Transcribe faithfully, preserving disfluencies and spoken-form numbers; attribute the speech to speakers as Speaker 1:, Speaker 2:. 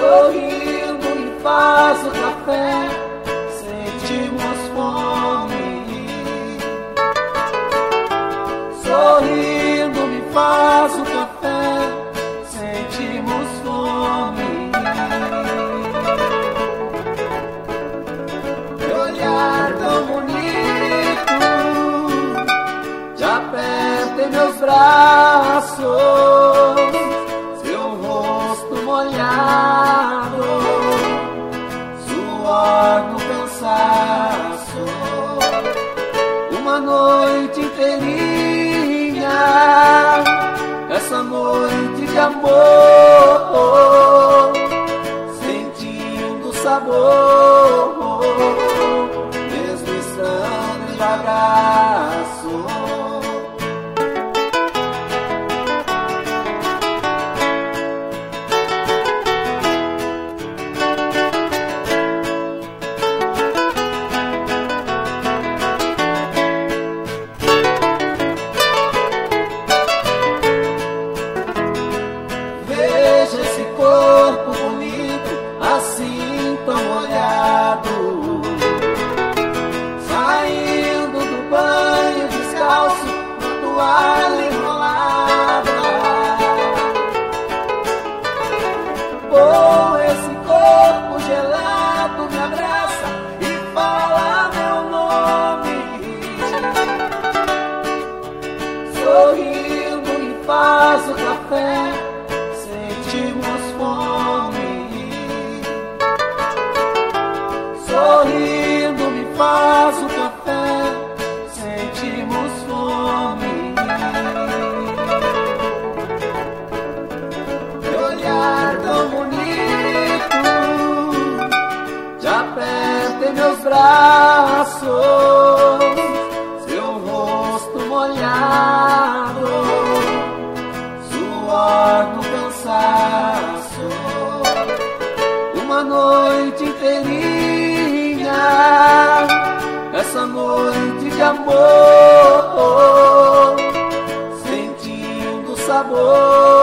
Speaker 1: Sorrindo me faz o café, sentimos fome. Sorrindo me faz o café, sentimos fome. Teu olhar tão bonito te aperta em meus braços, seu rosto molhado, suor no cansaço, uma noite inteirinha, essa noite de amor, sentindo sabor, mesmo estando em abraço. Veja esse corpo bonito, assim tão molhado, saindo do banho descalço, na toalha enrolada. Oh, esse corpo gelado me abraça e fala meu nome. Sorrindo me faz o café, sentimos fome. Sorrindo me faz o café, sentimos fome. Teu olhar tão bonito te aperta em meus braços, seu rosto molhado, suor no cansaço, uma noite inteirinha, essa noite de amor, sentindo sabor,